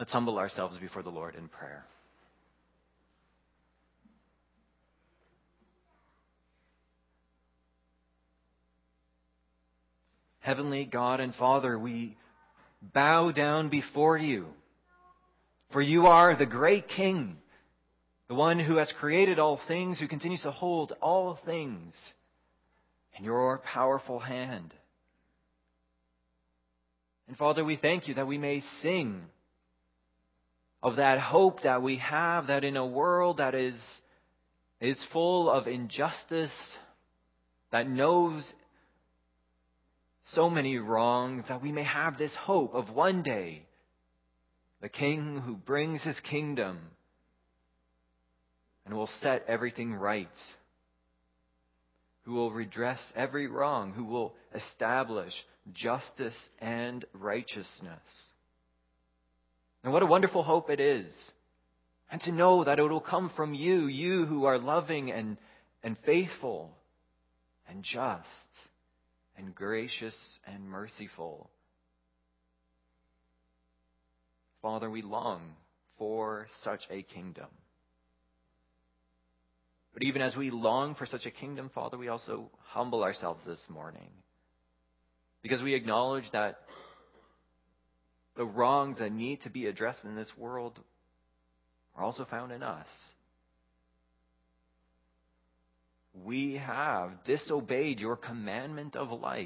Let's humble ourselves before the Lord in prayer. Heavenly God and Father, we bow down before you. For you are the great King, the one who has created all things, who continues to hold all things in your powerful hand. And Father, we thank you that we may sing of that hope that we have, that in a world that is full of injustice, that knows so many wrongs, that we may have this hope of one day the King who brings his kingdom and will set everything right, who will redress every wrong, who will establish justice and righteousness. And what a wonderful hope it is. And to know that it will come from you, you who are loving and faithful and just and gracious and merciful. Father, we long for such a kingdom. But even as we long for such a kingdom, Father, we also humble ourselves this morning, because we acknowledge that the wrongs that need to be addressed in this world are also found in us. We have disobeyed your commandment of life.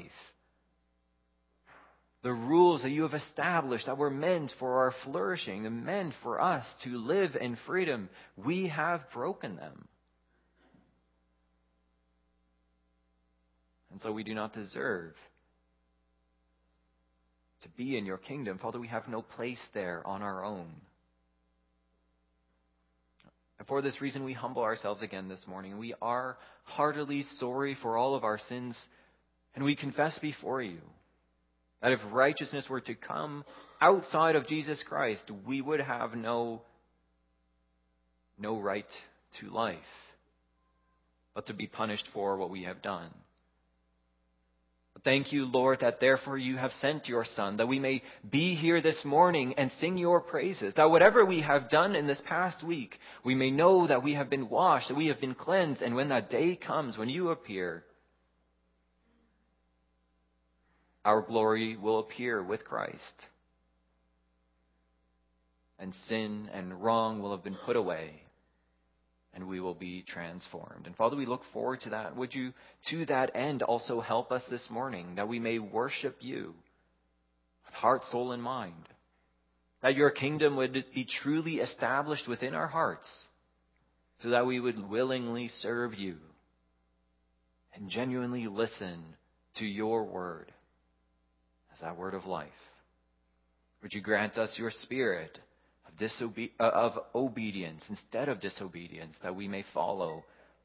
The rules that you have established that were meant for our flourishing and meant for us to live in freedom, we have broken them. And so we do not deserve to be in your kingdom. Father, we have no place there on our own. And for this reason, we humble ourselves again this morning. We are heartily sorry for all of our sins, and we confess before you that if righteousness were to come outside of Jesus Christ, we would have no right to life, but to be punished for what we have done. Thank you, Lord, that therefore you have sent your Son, that we may be here this morning and sing your praises, that whatever we have done in this past week, we may know that we have been washed, that we have been cleansed, and when that day comes, when you appear, our glory will appear with Christ. And sin and wrong will have been put away, and we will be transformed. And Father, we look forward to that. Would you, to that end, also help us this morning, that we may worship you with heart, soul, and mind, that your kingdom would be truly established within our hearts, so that we would willingly serve you and genuinely listen to your word as that word of life. Would you grant us your spirit of obedience instead of disobedience, that we may follow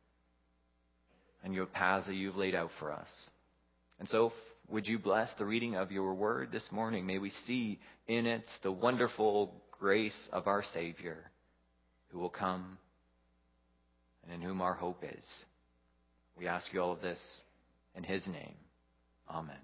in your paths that you've laid out for us. And so would you bless the reading of your word this morning? May we see in it the wonderful grace of our Savior, who will come and in whom our hope is. We ask you all of this in his name. Amen.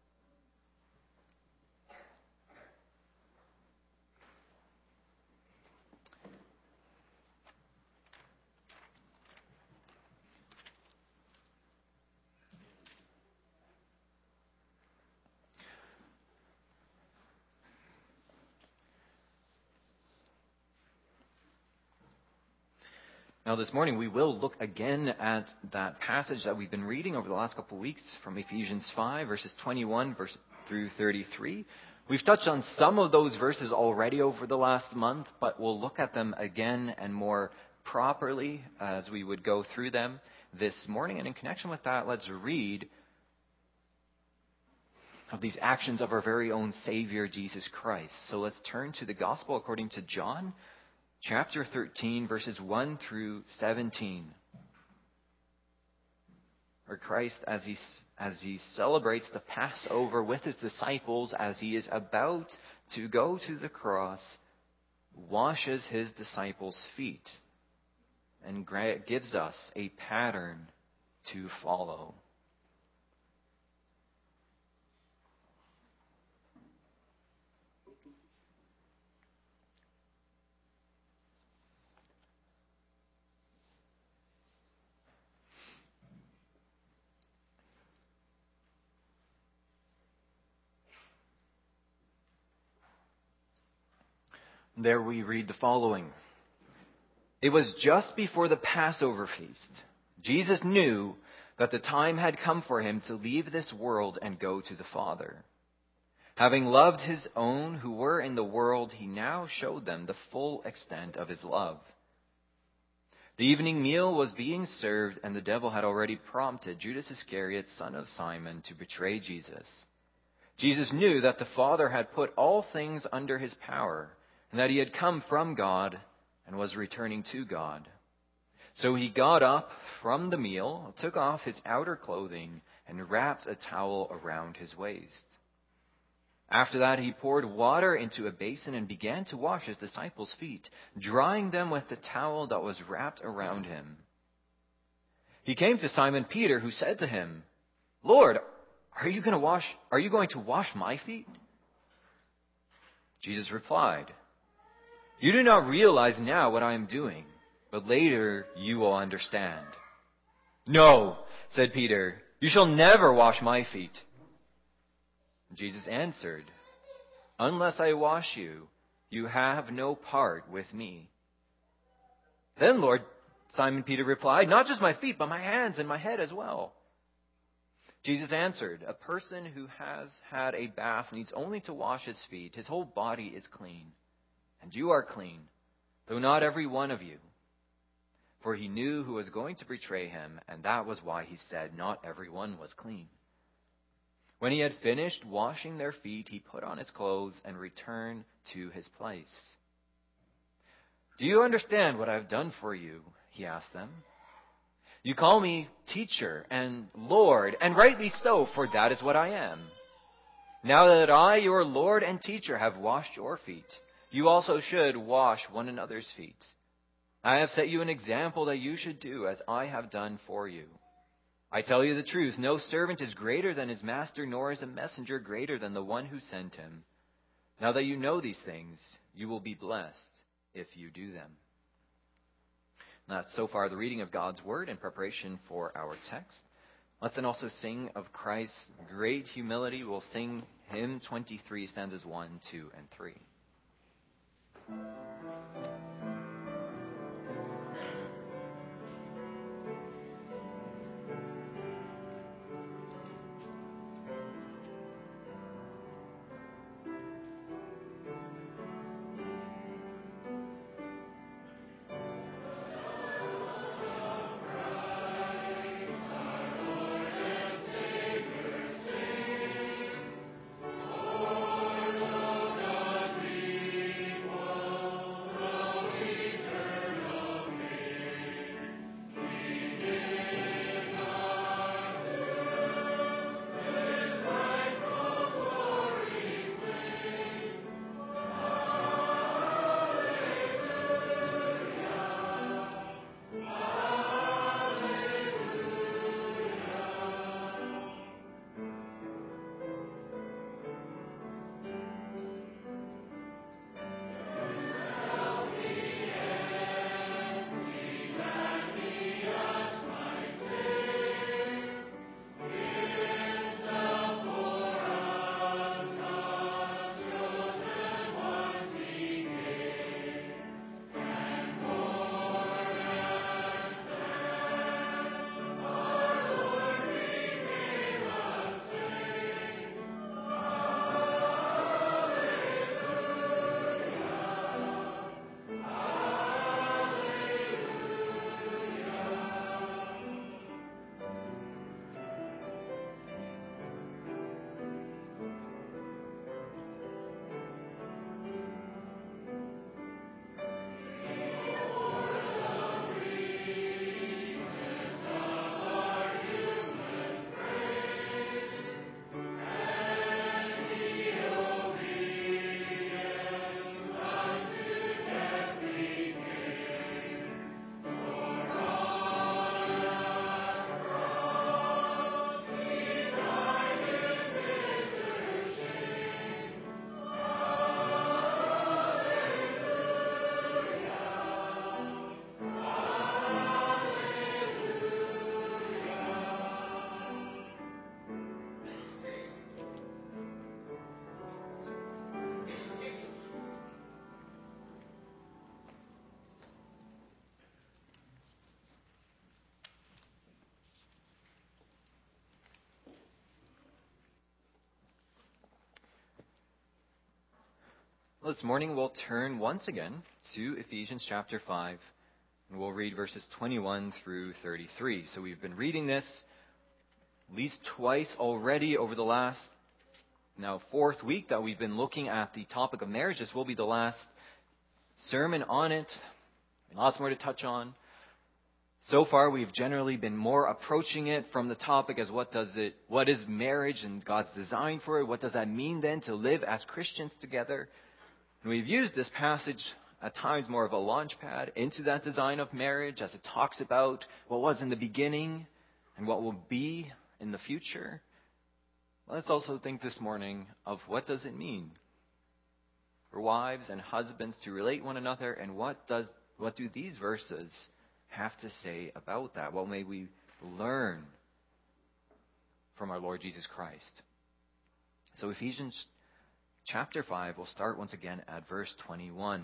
Now this morning we will look again at that passage that we've been reading over the last couple of weeks from Ephesians 5, verses 21 through 33. We've touched on some of those verses already over the last month, but we'll look at them again and more properly as we would go through them this morning. And in connection with that, let's read of these actions of our very own Savior, Jesus Christ. So let's turn to the Gospel according to John, chapter 13, verses 1 through 17. Where Christ, as he celebrates the Passover with his disciples, as he is about to go to the cross, washes his disciples' feet and gives us a pattern to follow. There we read the following. It was just before the Passover feast. Jesus knew that the time had come for him to leave this world and go to the Father. Having loved his own who were in the world, he now showed them the full extent of his love. The evening meal was being served, and the devil had already prompted Judas Iscariot, son of Simon, to betray Jesus. Jesus knew that the Father had put all things under his power, and that he had come from God and was returning to God. So he got up from the meal, took off his outer clothing, and wrapped a towel around his waist. After that, he poured water into a basin and began to wash his disciples' feet, drying them with the towel that was wrapped around him. He came to Simon Peter, who said to him, "Lord, are you going to wash my feet?" Jesus replied, "You do not realize now what I am doing, but later you will understand." "No," said Peter, "you shall never wash my feet." Jesus answered, "Unless I wash you, you have no part with me." "Then, Lord," Simon Peter replied, "not just my feet, but my hands and my head as well." Jesus answered, "A person who has had a bath needs only to wash his feet. His whole body is clean. And you are clean, though not every one of you." For he knew who was going to betray him, and that was why he said not everyone was clean. When he had finished washing their feet, he put on his clothes and returned to his place. "Do you understand what I have done for you?" he asked them. "You call me teacher and Lord, and rightly so, for that is what I am. Now that I, your Lord and teacher, have washed your feet, you also should wash one another's feet. I have set you an example that you should do as I have done for you. I tell you the truth, no servant is greater than his master, nor is a messenger greater than the one who sent him. Now that you know these things, you will be blessed if you do them." And that's so far the reading of God's word in preparation for our text. Let's then also sing of Christ's great humility. We'll sing hymn 23, stanzas 1, 2, and 3. Well, this morning we'll turn once again to Ephesians chapter 5, and we'll read verses 21 through 33. So we've been reading this at least twice already over the last, now fourth week that we've been looking at the topic of marriage. This will be the last sermon on it, and lots more to touch on. So far, we've generally been more approaching it from the topic as what is marriage and God's design for it? What does that mean then to live as Christians together? And we've used this passage at times more of a launch pad into that design of marriage as it talks about what was in the beginning and what will be in the future. Let's also think this morning of what does it mean for wives and husbands to relate one another, and what do these verses have to say about that? What may we learn from our Lord Jesus Christ? So Ephesians chapter 5, we'll start once again at verse 21.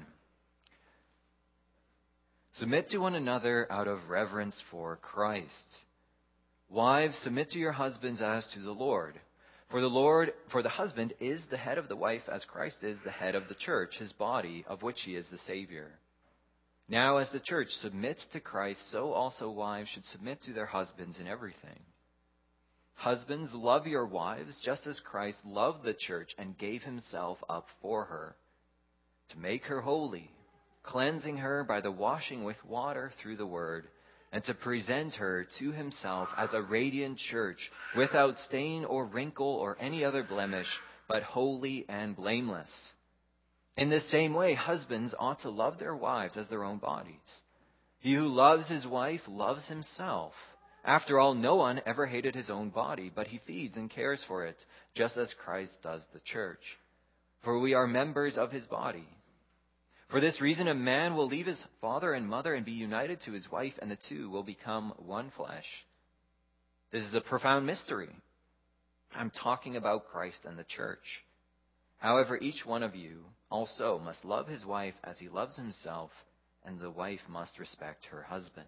Submit to one another out of reverence for Christ. Wives, submit to your husbands as to the Lord. For the husband is the head of the wife, as Christ is the head of the church, his body, of which he is the Savior. Now, as the church submits to Christ, so also wives should submit to their husbands in everything. Husbands, love your wives, just as Christ loved the church and gave himself up for her, to make her holy, cleansing her by the washing with water through the word, and to present her to himself as a radiant church, without stain or wrinkle or any other blemish, but holy and blameless. In the same way, husbands ought to love their wives as their own bodies. He who loves his wife loves himself. After all, no one ever hated his own body, but he feeds and cares for it, just as Christ does the church. For we are members of his body. For this reason, a man will leave his father and mother and be united to his wife, and the two will become one flesh. This is a profound mystery. I'm talking about Christ and the church. However, each one of you also must love his wife as he loves himself, and the wife must respect her husband.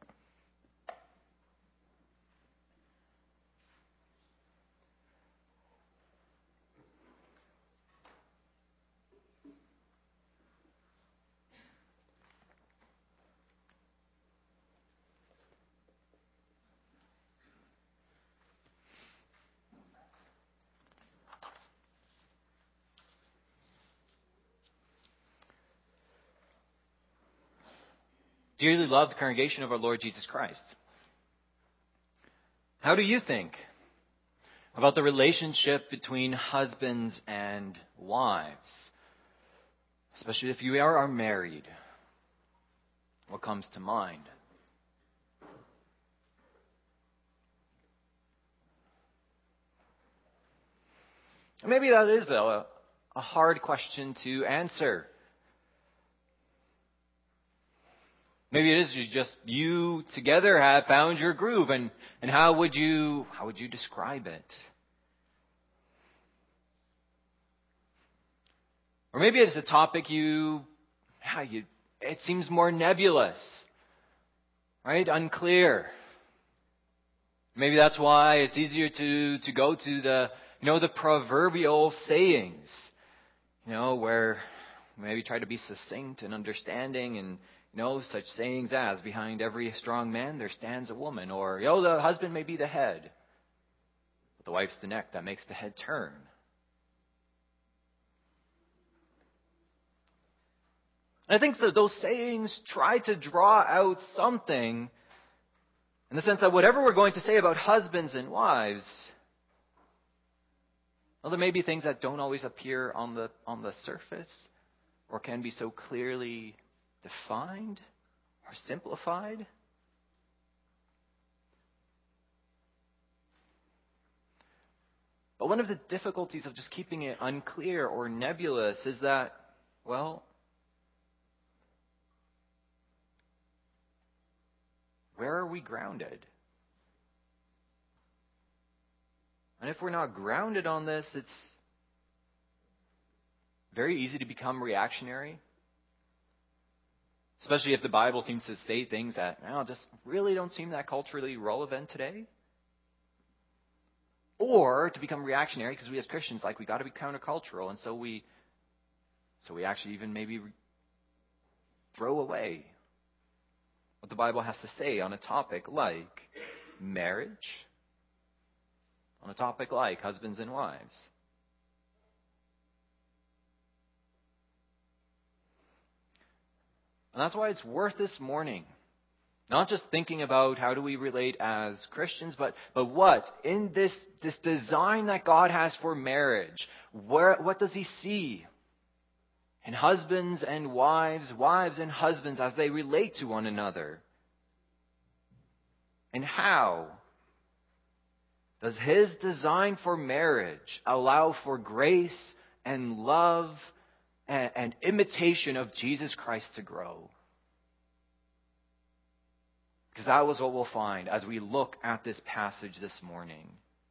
Dearly loved congregation of our Lord Jesus Christ, how do you think about the relationship between husbands and wives? Especially if you are married. What comes to mind? Maybe that is a hard question to answer. Maybe it is just you together have found your groove, and how would you describe it? Or maybe it's a topic it seems more nebulous, right? Unclear. Maybe that's why it's easier to go to the proverbial sayings, where maybe try to be succinct and understanding, and such sayings as, behind every strong man there stands a woman, or the husband may be the head, but the wife's the neck that makes the head turn. And I think that those sayings try to draw out something in the sense that whatever we're going to say about husbands and wives, there may be things that don't always appear on the surface, or can be so clearly defined or simplified. But one of the difficulties of just keeping it unclear or nebulous is that, where are we grounded? And if we're not grounded on this, it's very easy to become reactionary. Especially if the Bible seems to say things that just really don't seem that culturally relevant today. Or to become reactionary because we as Christians, we got to be countercultural, and so we So we actually even maybe throw away what the Bible has to say on a topic like marriage, on a topic like husbands and wives. And that's why it's worth this morning not just thinking about how do we relate as Christians, but what? In this design that God has for marriage, what does He see? In husbands and wives, wives and husbands as they relate to one another. And how does His design for marriage allow for grace and love and imitation of Jesus Christ to grow? Because that was what we'll find as we look at this passage this morning.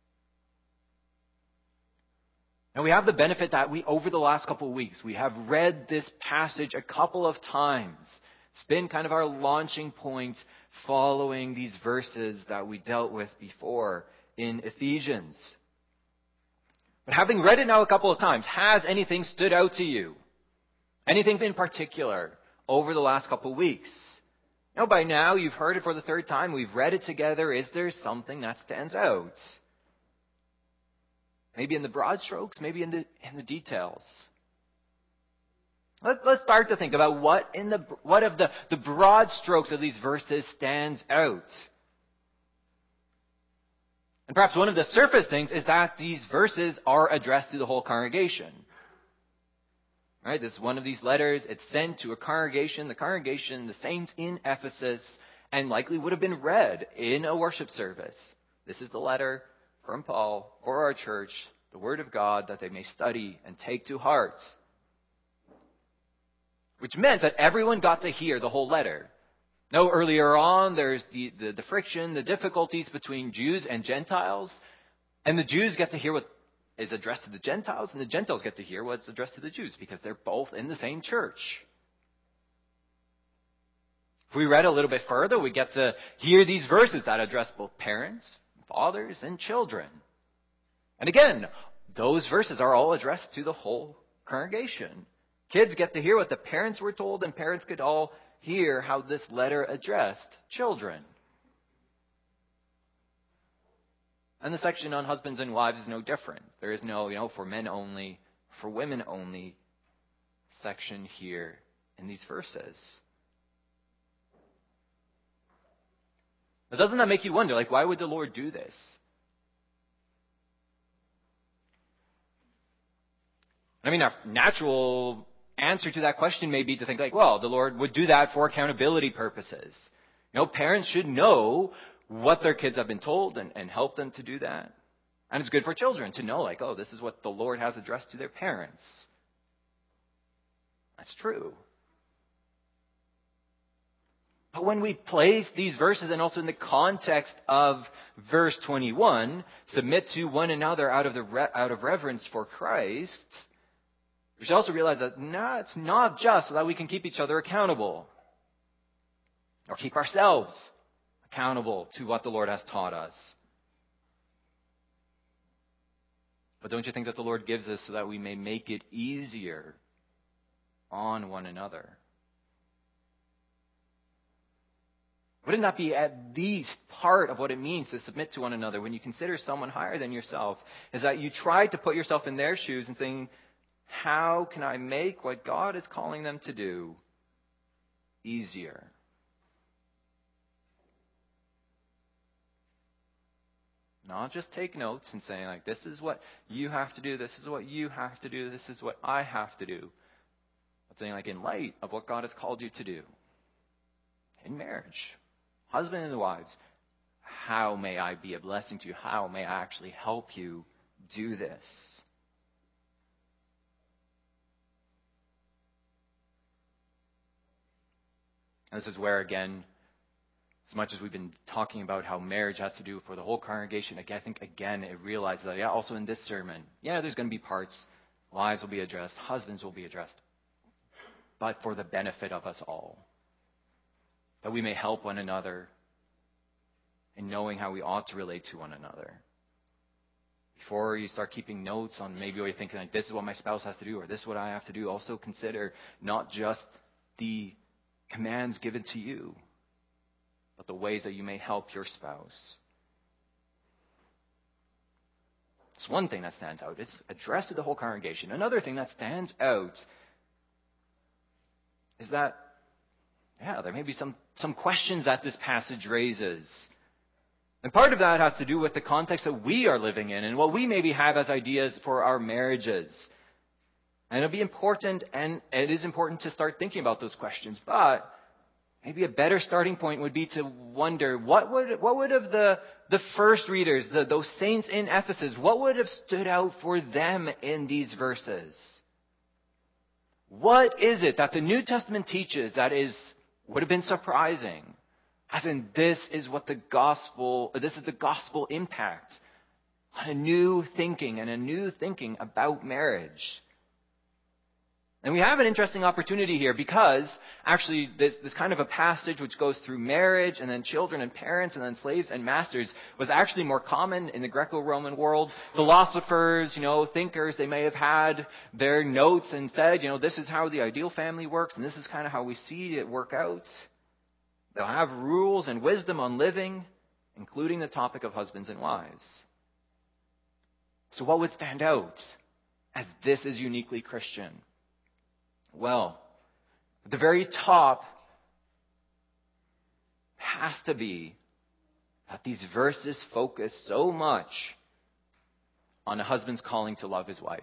Now we have the benefit that over the last couple of weeks, we have read this passage a couple of times. It's been kind of our launching point following these verses that we dealt with before in Ephesians. But having read it now a couple of times, has anything stood out to you? Anything in particular over the last couple of weeks? Now, by now, you've heard it for the third time. We've read it together. Is there something that stands out? Maybe in the broad strokes, maybe in the details. Let's start to think about what of the broad strokes of these verses stands out. And perhaps one of the surface things is that these verses are addressed to the whole congregation. Right, this is one of these letters. It's sent to a congregation. The congregation, the saints in Ephesus, and likely would have been read in a worship service. This is the letter from Paul for our church, the Word of God, that they may study and take to heart. Which meant that everyone got to hear the whole letter. Now, earlier on, there's the friction, the difficulties between Jews and Gentiles. And the Jews get to hear what is addressed to the Gentiles, and the Gentiles get to hear what's addressed to the Jews, because they're both in the same church. If we read a little bit further, we get to hear these verses that address both parents, fathers, and children. And again, those verses are all addressed to the whole congregation. Kids get to hear what the parents were told, and parents could all hear how this letter addressed children. And the section on husbands and wives is no different. There is no, for men only, for women only section here in these verses. But doesn't that make you wonder, why would the Lord do this? I mean, our natural answer to that question may be to think the Lord would do that for accountability purposes. Parents should know what their kids have been told and help them to do that. And it's good for children to know, this is what the Lord has addressed to their parents. That's true. But when we place these verses, and also in the context of verse 21, submit to one another out of reverence for Christ, we should also realize that it's not just so that we can keep each other accountable or keep ourselves accountable to what the Lord has taught us. But don't you think that the Lord gives us so that we may make it easier on one another? Wouldn't that be at least part of what it means to submit to one another when you consider someone higher than yourself? Is that you try to put yourself in their shoes and think, how can I make what God is calling them to do easier? Not just take notes and saying, this is what you have to do, this is what you have to do, this is what I have to do. But saying, in light of what God has called you to do in marriage, husband and wives, how may I be a blessing to you? How may I actually help you do this? And this is where, again, as much as we've been talking about how marriage has to do for the whole congregation, I think, again, it realizes that, also in this sermon, there's going to be parts, wives will be addressed, husbands will be addressed, but for the benefit of us all. That we may help one another in knowing how we ought to relate to one another. Before you start keeping notes on maybe you're thinking like, this is what my spouse has to do, or this is what I have to do, also consider not just the commands given to you, but the ways that you may help your spouse. It's one thing that stands out. It's addressed to the whole congregation. Another thing that stands out is that, there may be some questions that this passage raises. And part of that has to do with the context that we are living in and what we maybe have as ideas for our marriages. And it'll be important, and it is important to start thinking about those questions. But maybe a better starting point would be to wonder, what would have the first readers, those saints in Ephesus, what would have stood out for them in these verses? What is it that the New Testament teaches that would have been surprising? As in, this is the gospel impact on a new thinking about marriage. And we have an interesting opportunity here because actually this kind of a passage which goes through marriage and then children and parents and then slaves and masters was actually more common in the Greco-Roman world. Philosophers, thinkers, they may have had their notes and said, this is how the ideal family works and this is kind of how we see it work out. They'll have rules and wisdom on living, including the topic of husbands and wives. So what would stand out as this is uniquely Christian? Well, at the very top has to be that these verses focus so much on a husband's calling to love his wife.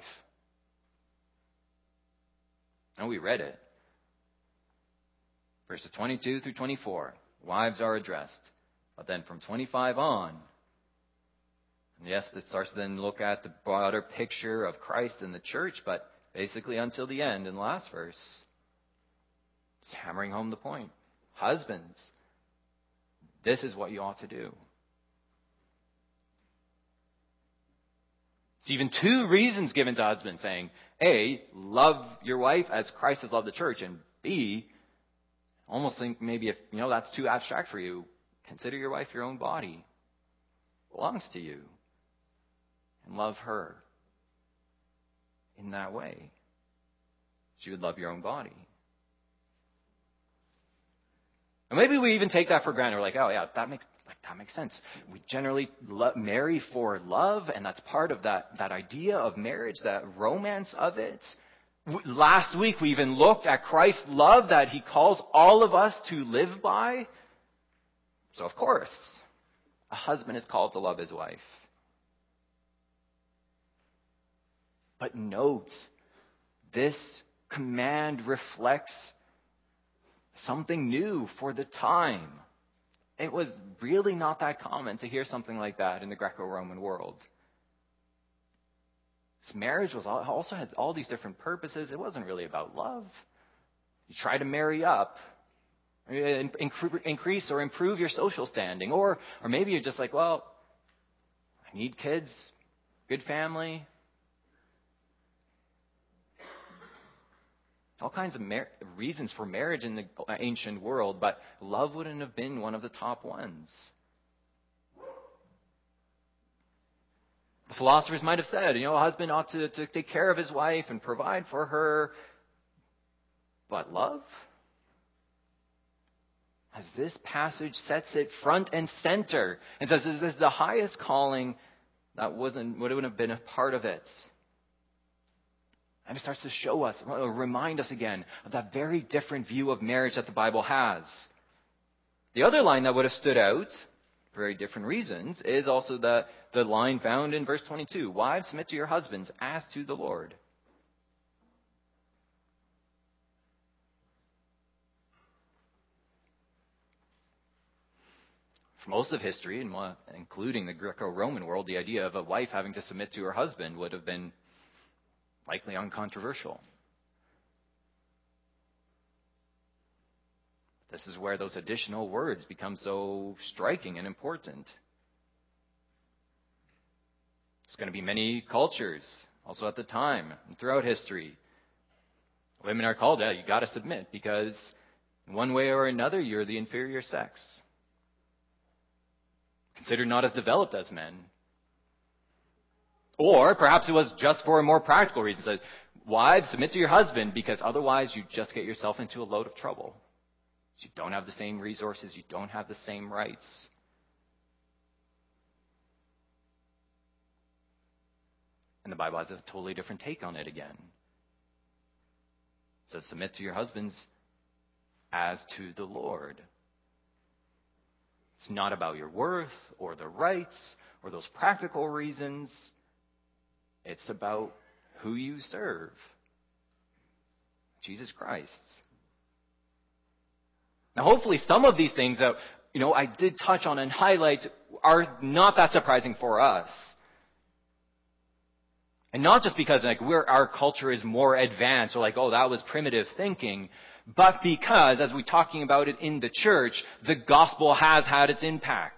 And we read it. Verses 22 through 24, wives are addressed. But then from 25 on, and yes, it starts to then look at the broader picture of Christ and the church, but basically until the end in the last verse, it's hammering home the point. Husbands, this is what you ought to do. It's even two reasons given to husbands saying, A, love your wife as Christ has loved the church, and B, almost think maybe if that's too abstract for you, consider your wife your own body. It belongs to you. And love her in that way. She would love your own body. And maybe we even take that for granted. We're like, oh yeah, that makes sense. We generally marry for love, and that's part of that idea of marriage, that romance of it. Last week we even looked at Christ's love that he calls all of us to live by. So of course, a husband is called to love his wife. But note, this command reflects something new for the time. It was really not that common to hear something like that in the Greco-Roman world. This marriage also had all these different purposes. It wasn't really about love. You try to marry up, increase or improve your social standing. Or maybe you're just like, well, I need kids, good family. All kinds of reasons for marriage in the ancient world, but love wouldn't have been one of the top ones. The philosophers might have said, a husband ought to take care of his wife and provide for her. But love? As this passage sets it front and center and says this is the highest calling, that wouldn't have been a part of it. And it starts to show us, remind us again of that very different view of marriage that the Bible has. The other line that would have stood out, for very different reasons, is also the line found in verse 22. Wives, submit to your husbands as to the Lord. For most of history, including the Greco-Roman world, the idea of a wife having to submit to her husband would have been likely uncontroversial. This is where those additional words become so striking and important. There's going to be many cultures, also at the time and throughout history. Women are called, you got to submit because in one way or another you're the inferior sex. Considered not as developed as men. Or perhaps it was just for a more practical reason. So, wives, submit to your husband, because otherwise you just get yourself into a load of trouble. You don't have the same resources. You don't have the same rights. And the Bible has a totally different take on it again. It says, submit to your husbands as to the Lord. It's not about your worth or the rights or those practical reasons. It's about who you serve. Jesus Christ. Now, hopefully some of these things that, I did touch on and highlight are not that surprising for us. And not just because our culture is more advanced, or that was primitive thinking, but because, as we're talking about it in the church, the gospel has had its impact.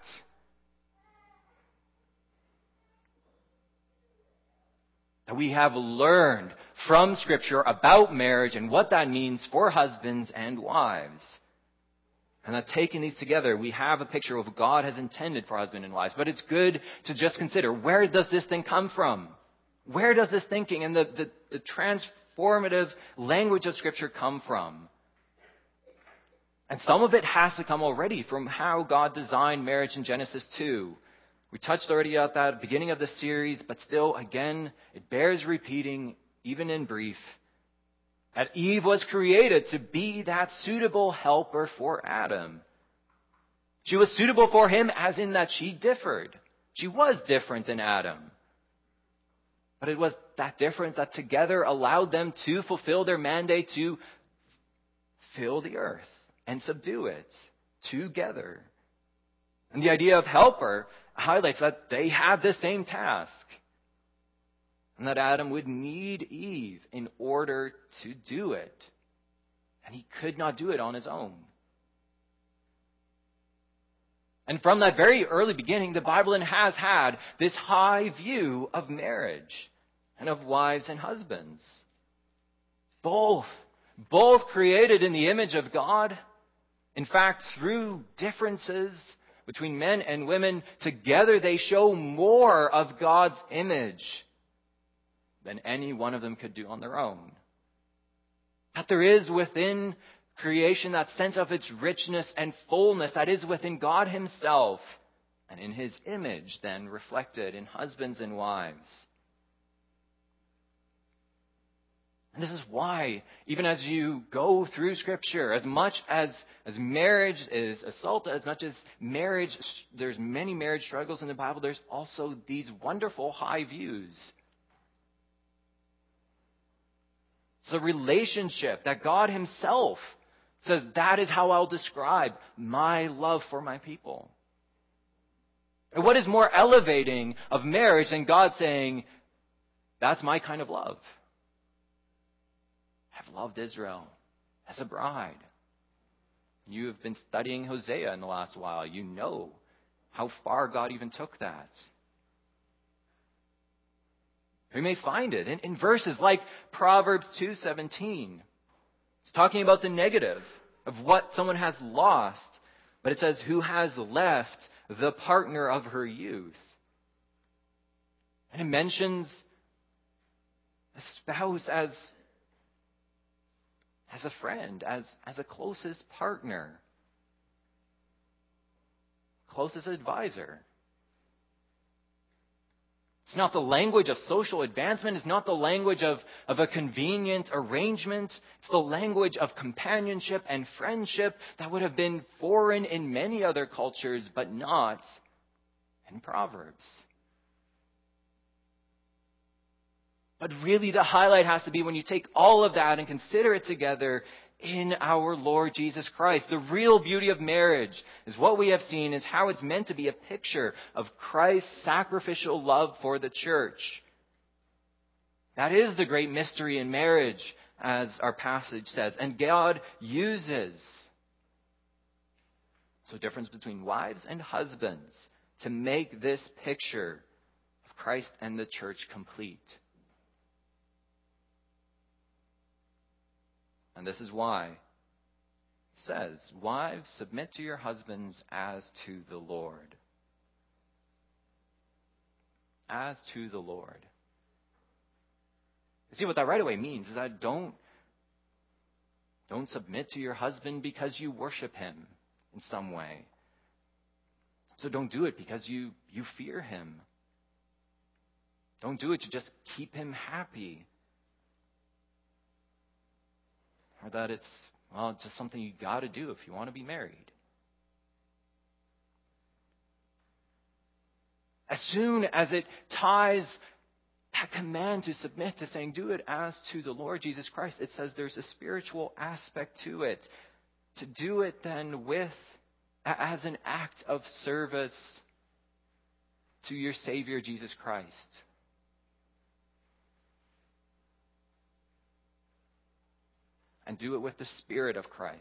That we have learned from Scripture about marriage and what that means for husbands and wives. And that taking these together, we have a picture of what God has intended for husband and wives. But it's good to just consider, where does this thing come from? Where does this thinking and the transformative language of Scripture come from? And some of it has to come already from how God designed marriage in Genesis 2. We touched already at that at the beginning of the series, but still, again, it bears repeating, even in brief, that Eve was created to be that suitable helper for Adam. She was suitable for him as in that she differed. She was different than Adam. But it was that difference that together allowed them to fulfill their mandate to fill the earth and subdue it together. And the idea of helper highlights that they have the same task. And that Adam would need Eve in order to do it. And he could not do it on his own. And from that very early beginning, the Bible has had this high view of marriage and of wives and husbands. Both created in the image of God. In fact, through differences between men and women, together they show more of God's image than any one of them could do on their own. That there is within creation that sense of its richness and fullness that is within God Himself and in His image then reflected in husbands and wives. And this is why, even as you go through Scripture, as much as marriage is assaulted, as much as marriage, there's many marriage struggles in the Bible, there's also these wonderful high views. It's a relationship that God Himself says, that is how I'll describe my love for my people. And what is more elevating of marriage than God saying, that's my kind of love? I've loved Israel as a bride. You have been studying Hosea in the last while. You know how far God even took that. We may find it in verses like Proverbs 2:17. It's talking about the negative of what someone has lost. But it says, who has left the partner of her youth? And it mentions a spouse as a friend, as a closest partner, closest advisor. It's not the language of social advancement. It's not the language of a convenient arrangement. It's the language of companionship and friendship that would have been foreign in many other cultures, but not in Proverbs. But really the highlight has to be when you take all of that and consider it together in our Lord Jesus Christ. The real beauty of marriage is what we have seen is how it's meant to be a picture of Christ's sacrificial love for the church. That is the great mystery in marriage, as our passage says. And God uses the difference between wives and husbands to make this picture of Christ and the church complete. And this is why it says, wives, submit to your husbands as to the Lord. as to the Lord. See, what that right away means is that don't submit to your husband because you worship him in some way. So don't do it because you fear him. Don't do it to just keep him happy. Or that it's just something you got to do if you want to be married. As soon as it ties that command to submit to saying, do it as to the Lord Jesus Christ, it says there's a spiritual aspect to it. To do it then as an act of service to your Savior Jesus Christ. And do it with the Spirit of Christ.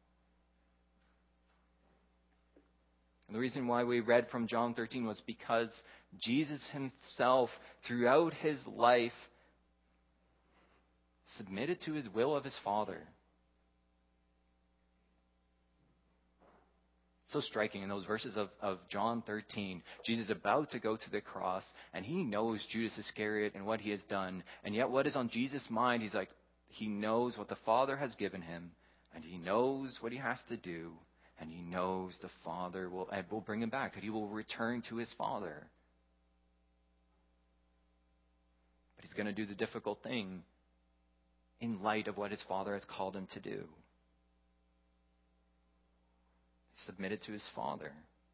And the reason why we read from John 13 was because Jesus himself, throughout his life, submitted to his will of his Father. So striking in those verses of John 13. Jesus is about to go to the cross, and he knows Judas Iscariot and what he has done. And yet what is on Jesus' mind, he knows what the Father has given him, and he knows what he has to do. And he knows the Father will bring him back, that he will return to his Father. But he's going to do the difficult thing in light of what his Father has called him to do. He submitted to his Father.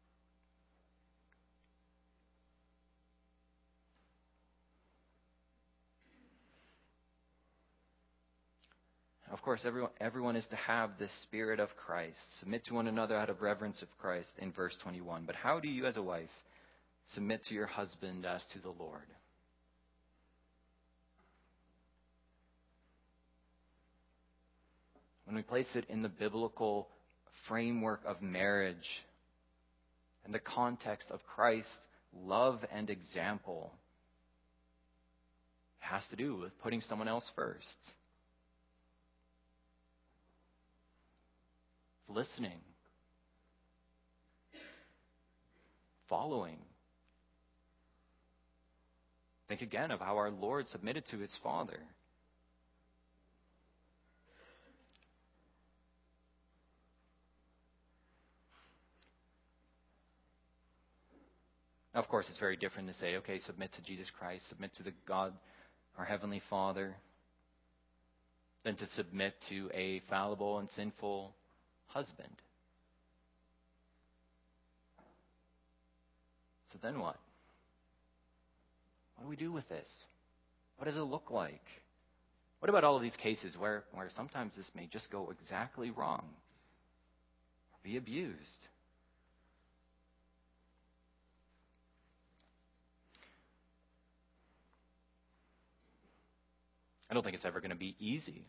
Of course, everyone is to have the Spirit of Christ. Submit to one another out of reverence of Christ in verse 21. But how do you as a wife submit to your husband as to the Lord? When we place it in the biblical framework of marriage and the context of Christ's love and example, it has to do with putting someone else first. Listening, following. Think again of how our Lord submitted to his Father. Now, of course, it's very different to say, okay, submit to Jesus Christ, submit to the God, our Heavenly Father, than to submit to a fallible and sinful husband. So then what? What do we do with this? What does it look like? What about all of these cases where sometimes this may just go exactly wrong or be abused? I don't think it's ever going to be easy.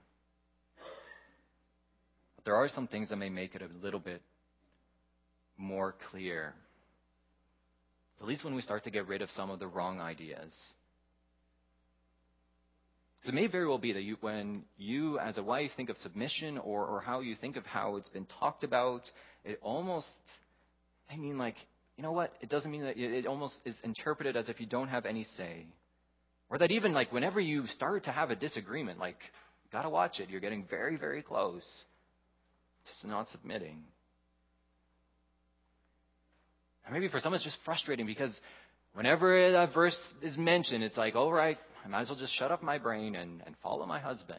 There are some things that may make it a little bit more clear. At least when we start to get rid of some of the wrong ideas. Because it may very well be that when you as a wife think of submission or how you think of how it's been talked about, it almost, you know what? It doesn't mean that it almost is interpreted as if you don't have any say. Or that even whenever you start to have a disagreement, you got to watch it. You're getting very, very close. Just not submitting. And maybe for some it's just frustrating because whenever that verse is mentioned, it's all right, I might as well just shut up my brain and follow my husband.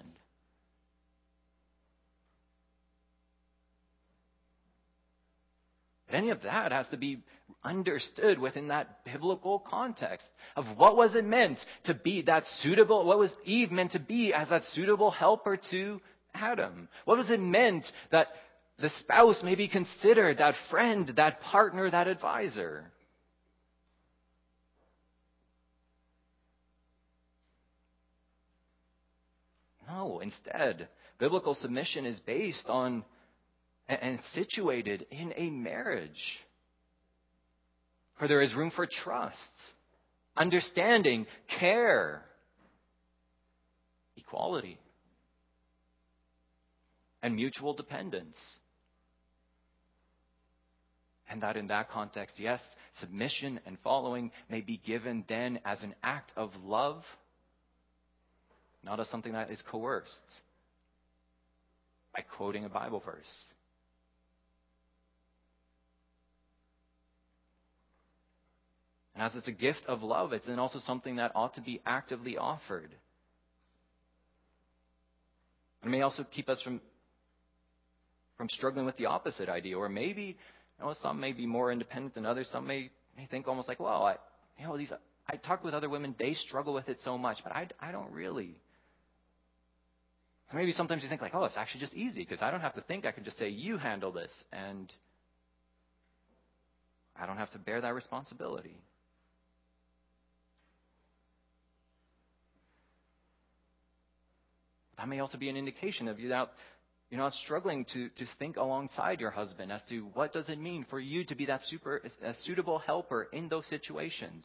But any of that has to be understood within that biblical context of what was it meant to be that suitable, what was Eve meant to be as that suitable helper to Adam? What was it meant that the spouse may be considered that friend, that partner, that advisor? No, instead, biblical submission is based on and situated in a marriage where there is room for trust, understanding, care, equality, and mutual dependence. And that in that context, yes, submission and following may be given then as an act of love, not as something that is coerced by quoting a Bible verse. And as it's a gift of love, it's then also something that ought to be actively offered. It may also keep us from struggling with the opposite idea. Or maybe, some may be more independent than others. Some may think almost like, well, I talk with other women, they struggle with it so much, but I don't really. Maybe sometimes you think like, it's actually just easy because I don't have to think. I can just say, you handle this, and I don't have to bear that responsibility. That may also be an indication of you that you're not struggling to think alongside your husband as to what does it mean for you to be that a suitable helper in those situations.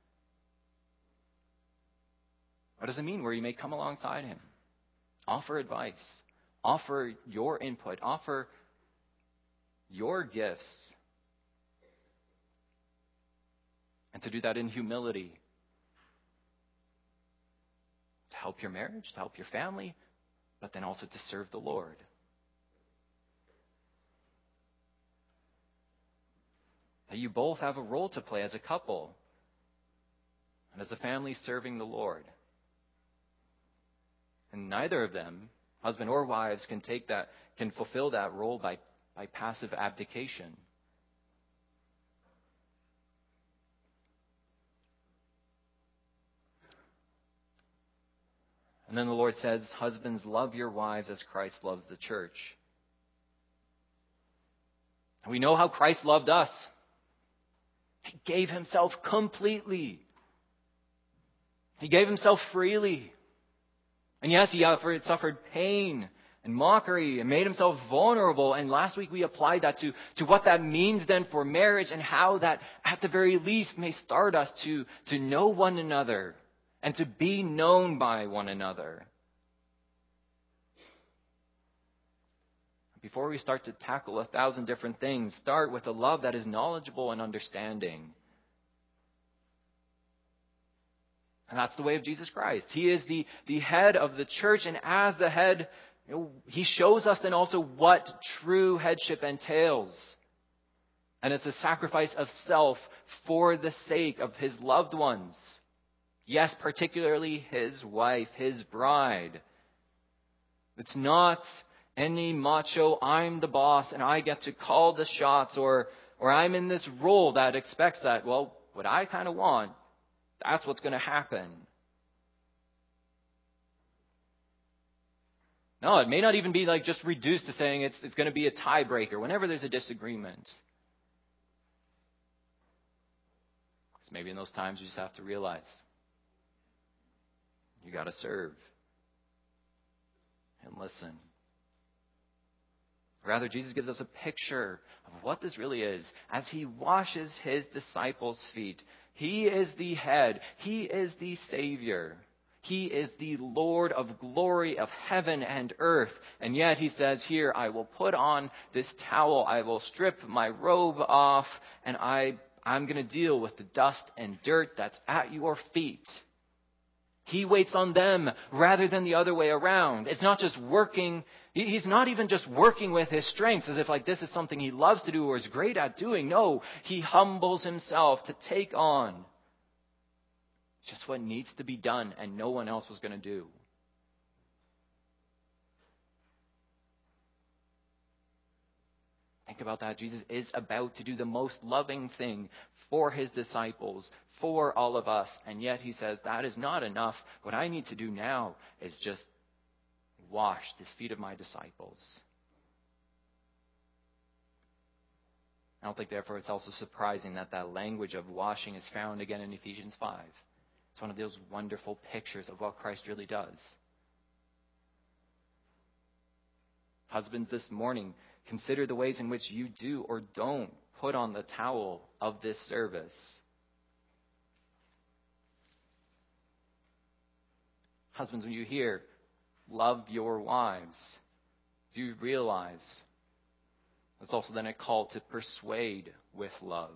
What does it mean where you may come alongside him? Offer advice. Offer your input. Offer your gifts. And to do that in humility. To help your marriage, to help your family, but then also to serve the Lord. That you both have a role to play as a couple and as a family serving the Lord. And neither of them, husband or wives, can fulfill that role by passive abdication. And then the Lord says, husbands, love your wives as Christ loves the church. And we know how Christ loved us. He gave himself completely. He gave himself freely. And yes, he suffered pain and mockery and made himself vulnerable. And last week we applied that to what that means then for marriage and how that at the very least may start us to know one another and to be known by one another. Before we start to tackle 1,000 different things, start with a love that is knowledgeable and understanding. And that's the way of Jesus Christ. He is the head of the church, and as the head, he shows us then also what true headship entails. And it's a sacrifice of self for the sake of his loved ones. Yes, particularly his wife, his bride. It's not any macho, I'm the boss and I get to call the shots, or I'm in this role that expects that, well, what I kind of want, that's what's going to happen. No, it may not even be like just reduced to saying it's going to be a tiebreaker whenever there's a disagreement. Because maybe in those times you just have to realize you got to serve and listen. Rather, Jesus gives us a picture of what this really is. As he washes his disciples' feet, he is the head. He is the Savior. He is the Lord of glory of heaven and earth. And yet he says here, I will put on this towel. I will strip my robe off. And I'm going to deal with the dust and dirt that's at your feet. He waits on them rather than the other way around. It's not just working. He's not even just working with his strengths as if like this is something he loves to do or is great at doing. No, he humbles himself to take on just what needs to be done and no one else was going to do. Think about that. Jesus is about to do the most loving thing for his disciples, for all of us. And yet he says, that is not enough. What I need to do now is just wash the feet of my disciples. I don't think, therefore, it's also surprising that language of washing is found again in Ephesians 5. It's one of those wonderful pictures of what Christ really does. Husbands, this morning, consider the ways in which you do or don't put on the towel of this service. Husbands, when you hear, love your wives, do you realize It's also then a call to persuade with love.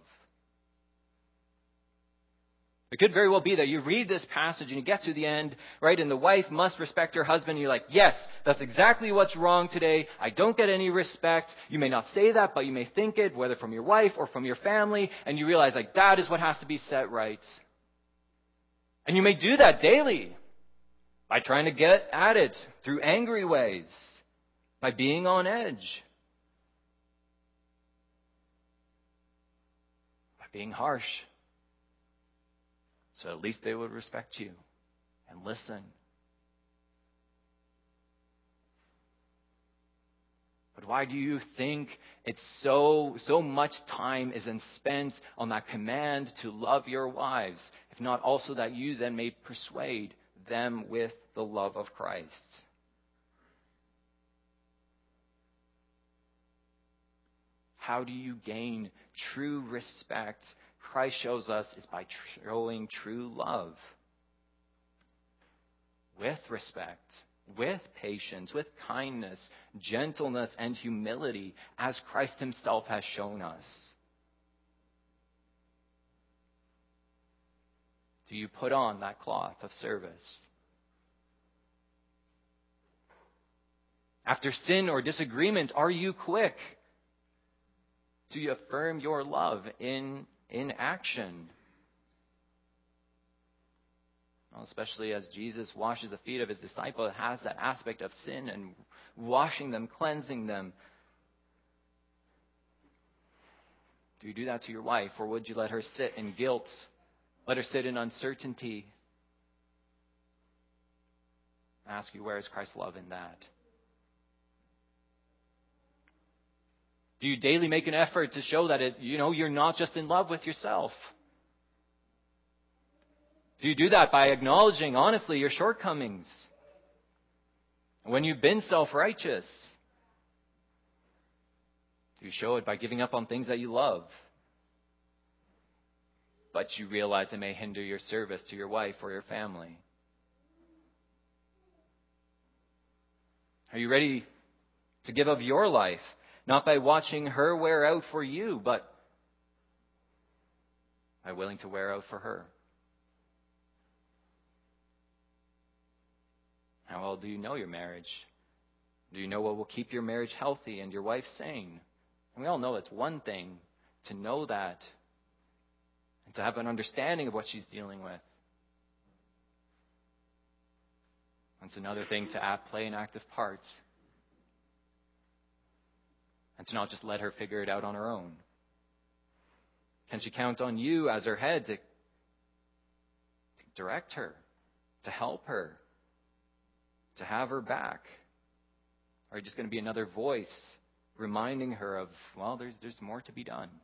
It could very well be that you read this passage and you get to the end, right, and the wife must respect her husband, and you're like, yes, that's exactly what's wrong today. I don't get any respect. You may not say that, but you may think it, whether from your wife or from your family, and you realize, like, that is what has to be set right. And you may do that daily by trying to get at it through angry ways, by being on edge, by being harsh. So at least they would respect you and listen. But why do you think it's so much time is then spent on that command to love your wives, if not also that you then may persuade them with the love of Christ? How do you gain true respect? Christ shows us is by showing true love. With respect, with patience, with kindness, gentleness, and humility, as Christ himself has shown us. Do you put on that cloth of service? After sin or disagreement, are you quick to affirm your love in action? Well, especially as Jesus washes the feet of his disciple, it has that aspect of sin and washing them, cleansing them. Do you do that to your wife, or would you let her sit in guilt? Let her sit in uncertainty? I ask you, where is Christ's love in that? Do you daily make an effort to show that you're not just in love with yourself? Do you do that by acknowledging honestly your shortcomings? When you've been self-righteous? Do you show it by giving up on things that you love, but you realize it may hinder your service to your wife or your family? Are you ready to give of your life? Not by watching her wear out for you, but by willing to wear out for her. How well do you know your marriage? Do you know what will keep your marriage healthy and your wife sane? And we all know it's one thing to know that and to have an understanding of what she's dealing with. It's another thing to play an active part. And to not just let her figure it out on her own. Can she count on you as her head to direct her, to help her, to have her back? Or are you just going to be another voice reminding her of, well, there's more to be done?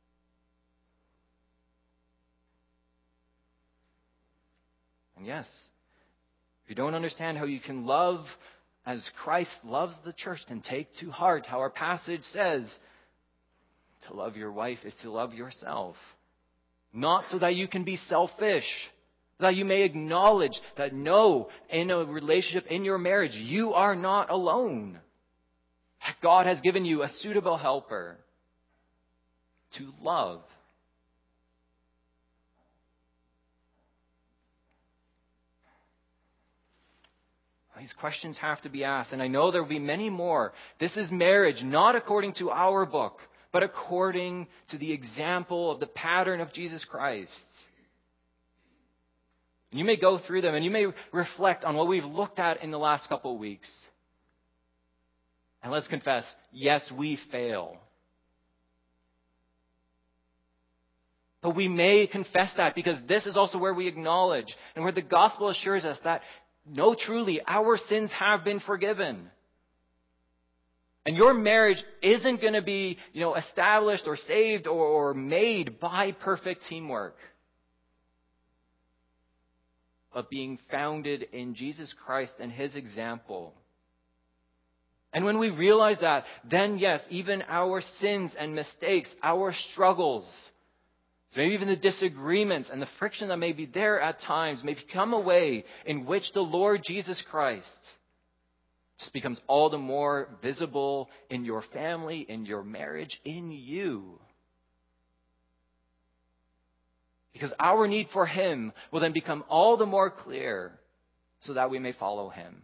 And yes, if you don't understand how you can love as Christ loves the church, then take to heart how our passage says, to love your wife is to love yourself. Not so that you can be selfish, that you may acknowledge that no, in a relationship, in your marriage, you are not alone. That God has given you a suitable helper to love. These questions have to be asked, and I know there will be many more. This is marriage, not according to our book, but according to the example of the pattern of Jesus Christ. And you may go through them, and you may reflect on what we've looked at in the last couple of weeks. And let's confess, yes, we fail. But we may confess that because this is also where we acknowledge and where the gospel assures us that no, truly, our sins have been forgiven. And your marriage isn't going to be, established or saved or made by perfect teamwork, but being founded in Jesus Christ and his example. And when we realize that, then yes, even our sins and mistakes, our struggles, maybe even the disagreements and the friction that may be there at times may become a way in which the Lord Jesus Christ just becomes all the more visible in your family, in your marriage, in you. Because our need for him will then become all the more clear so that we may follow him.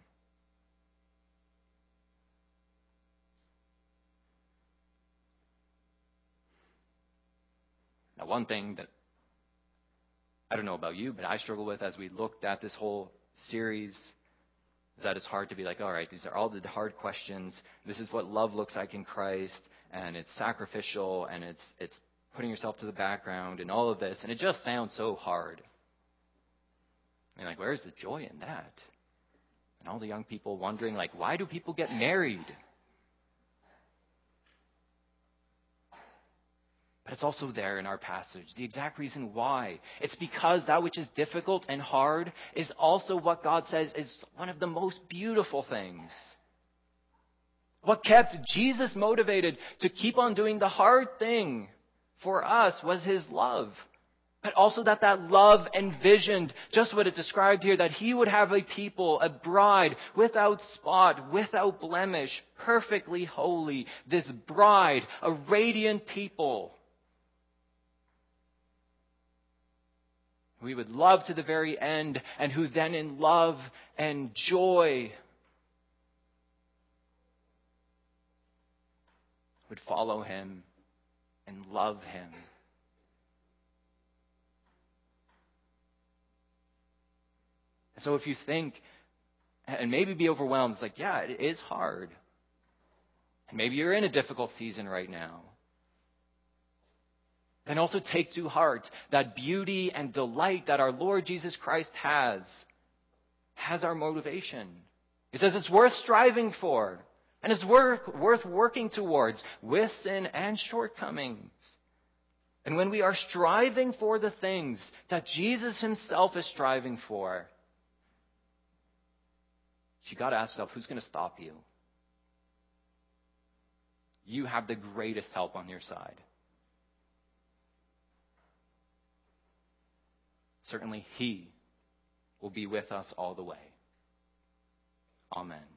Now, one thing that I don't know about you, but I struggle with as we looked at this whole series is that it's hard to be like, all right, these are all the hard questions. This is what love looks like in Christ, and it's sacrificial, and it's putting yourself to the background, and all of this, and it just sounds so hard. I mean, like, where's the joy in that? And all the young people wondering, like, why do people get married? But it's also there in our passage. The exact reason why. It's because that which is difficult and hard is also what God says is one of the most beautiful things. What kept Jesus motivated to keep on doing the hard thing for us was his love. But also that love envisioned just what it described here, that he would have a people, a bride, without spot, without blemish, perfectly holy. This bride, a radiant people. We would love to the very end, and who then in love and joy would follow him and love him. And so if you think, and maybe be overwhelmed, it's like, yeah, it is hard. And maybe you're in a difficult season right now. Then also take to heart that beauty and delight that our Lord Jesus Christ has our motivation. He says it's worth striving for, and it's worth working towards with sin and shortcomings. And when we are striving for the things that Jesus himself is striving for, you got to ask yourself, who's going to stop you? You have the greatest help on your side. Certainly he will be with us all the way. Amen.